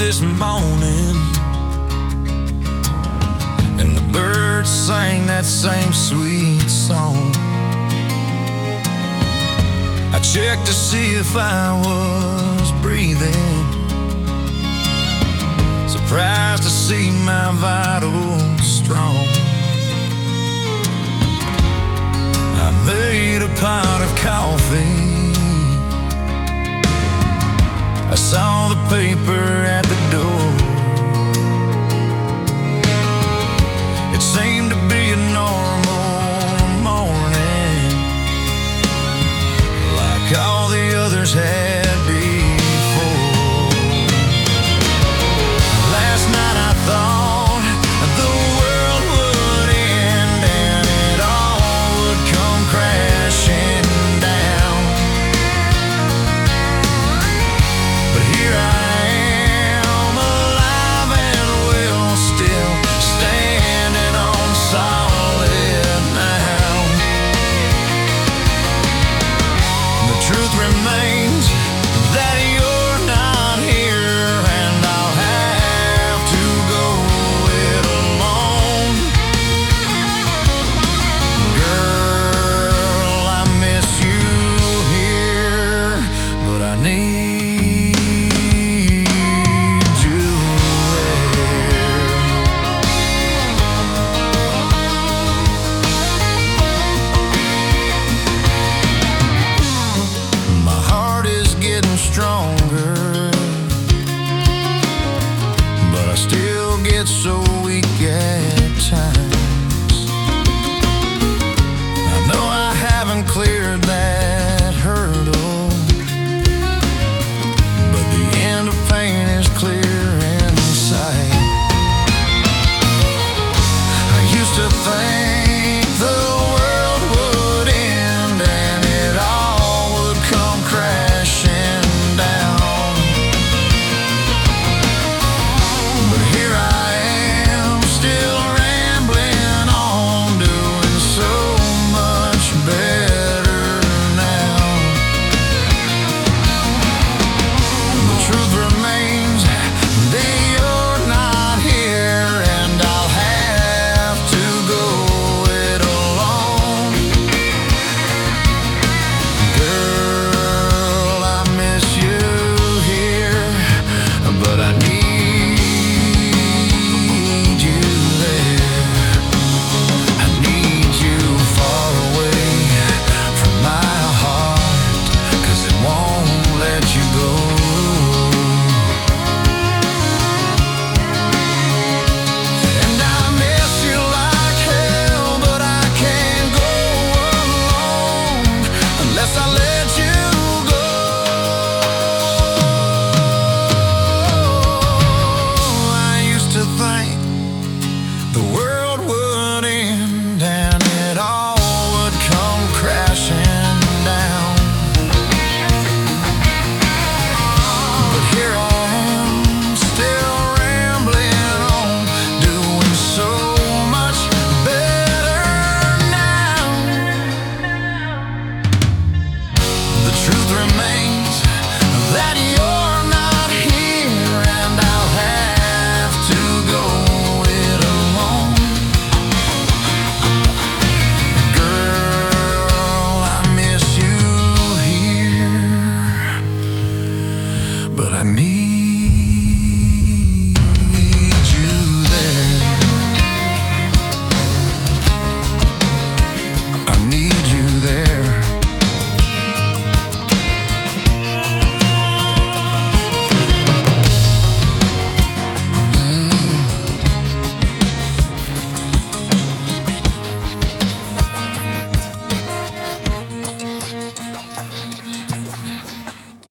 this morning, and the birds sang that same sweet song. I checked to see if I was breathing, surprised to see my vitals strong. I made a pot of coffee, I saw the paper at the door. It seemed to be a normal morning, like all the others had before. Last night I thought the world would end and it all would come crashing down. But here I am, alive and well, still standing on solid now. The truth remains that you're not here, and I'll have to go it alone. Girl, I miss you here, but I need you there. My heart is getting stronger, but I still get so weak at times. I know I haven't cleared that hurdle, but the end of pain is clear in sight. I used to think the world would end and it all would come crashing down. But here I am, still rambling on, doing so much better now. The truth remains that you're not here, and I'll have to go it alone. Girl, I miss you here, but I need you there. I need you far away from my heart, 'cause it won't let you go. And I miss you like hell, but I can't go alone unless I let you go. I used to think the world